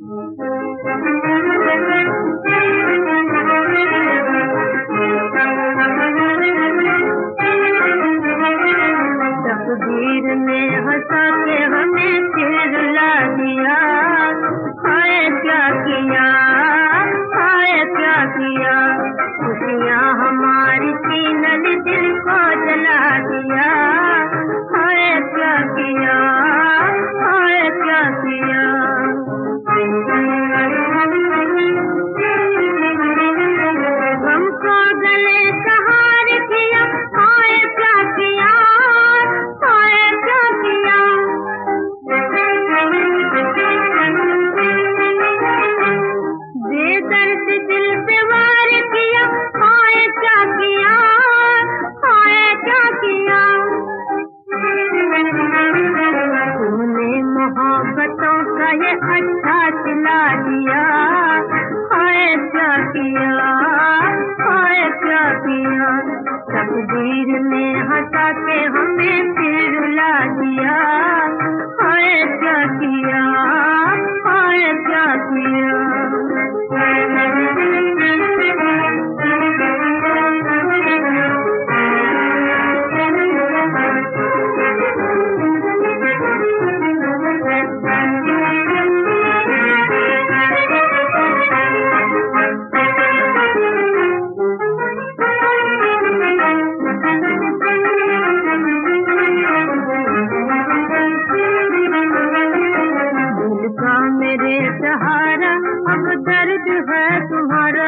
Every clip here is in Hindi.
तकदीर ने हंसा के हमें फिर रुला दिया। हाय क्या किया, हाय क्या किया, खुशियाँ हमारी छीन दिल को जला दिया। हाय क्या किया, हाय क्या किया। हमको गले सहार किया। हाय क्या किया, हाय क्या किया। बेदर्द दिल पे वार किया। हाय क्या किया, हाय क्या किया। तुमने मोहब्बतों का ये अच्छा सिला दिया। हाय क्या किया, हाय क्या किया। तकदीर ने हंसा के हमें फिर रुला दिया। हाय क्या किया, हाय क्या किया। मेरे सहारा अब दर्द है तुम्हारा।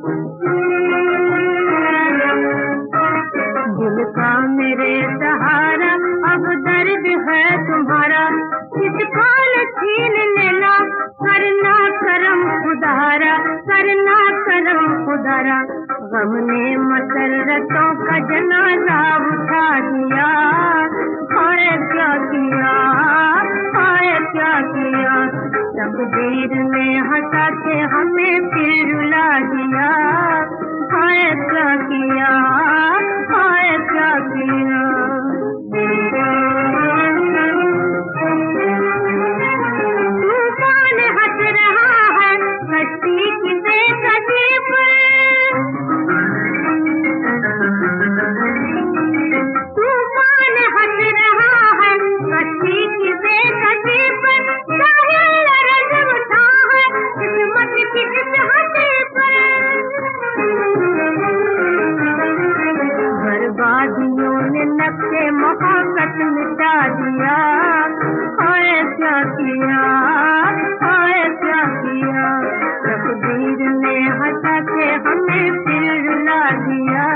दिल का मेरे सहारा अब दर्द है तुम्हारा। इस काल छीन लेना, करना करम खुदारा, करना करम खुदारा। गम ने मसरतों का जनाजा उठा दिया। हाय क्या किया, हाय क्या किया। तकदीर ने हंसा के हमें फिर रुला दिया। हाय क्या किया, हाय क्या किया। तूफान हंस रहा है कश्ती की बेकसी पर। तूफान हंस रहा है कश्ती की बेकसी पर। बर्बादियों ने नक्शे मोहब्बत मिटा दिया। हाय क्या किया, हाय क्या किया। तकदीर ने हंसा के हमें फिर रुला दिया।